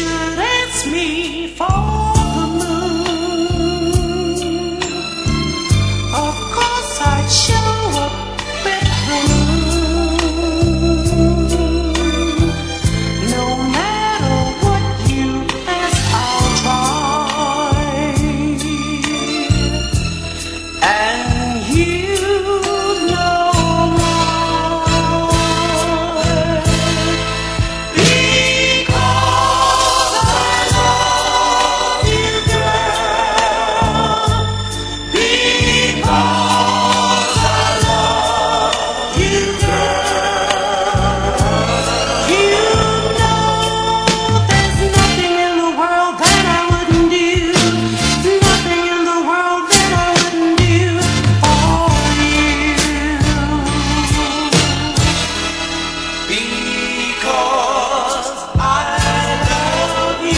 should ask me for the moon, of course I'd show up with the moon. No matter what you ask, I'll try. And you know why. Because I love you, girl. Because I love you, girl. You know there's nothing in the world that I wouldn't do. Nothing in the world that I wouldn't do for you. Because I love you.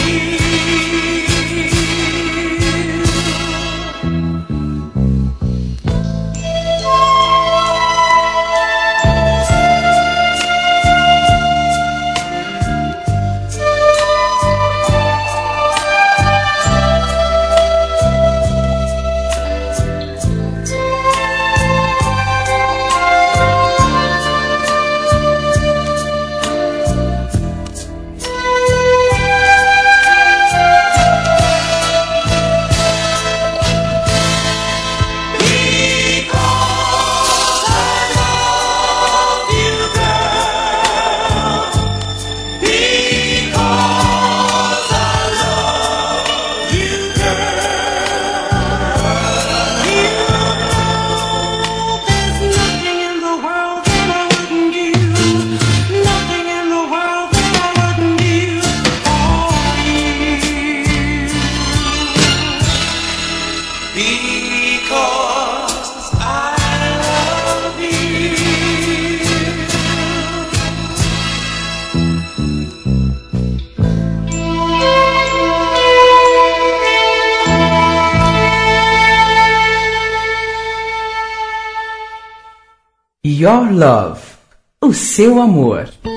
Your Love, o seu amor.